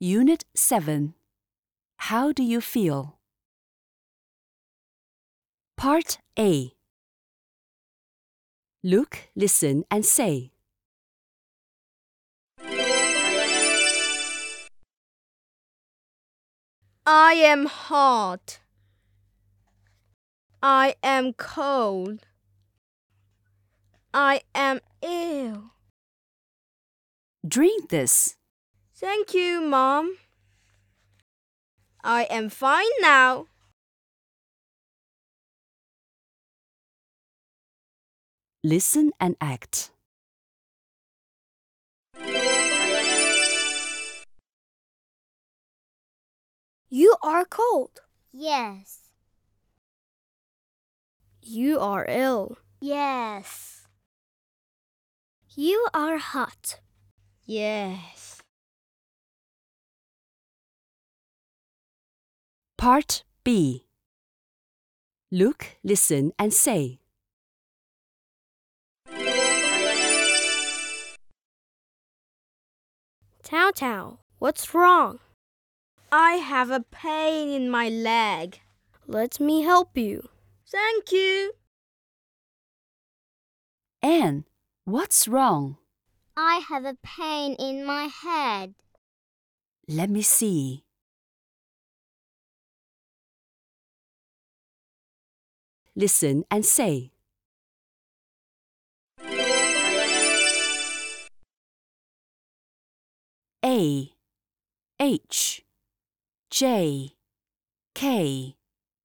Unit 7. How do you feel? Part A. Look, listen, and say. I am hot. I am cold. I am ill. Drink this. Thank you, Mom. I am fine now. Listen and act. You are cold. Yes. You are ill. Yes. You are hot. Yes. Part B. Look, listen, and say. Tao Tao, what's wrong? I have a pain in my leg. Let me help you. Thank you. Anne, what's wrong? I have a pain in my head. Let me see. Listen and say. A, H, J, K,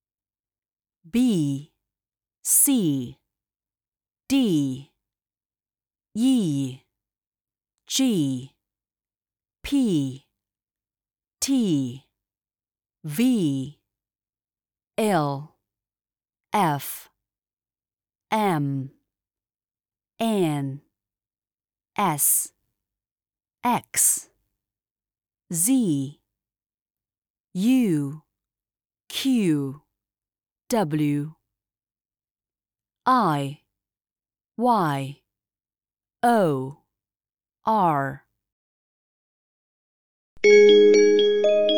B, C, D, E, G, P, T, V, L, F, M, N, S, X, Z, U, Q, W, I, Y, O, R.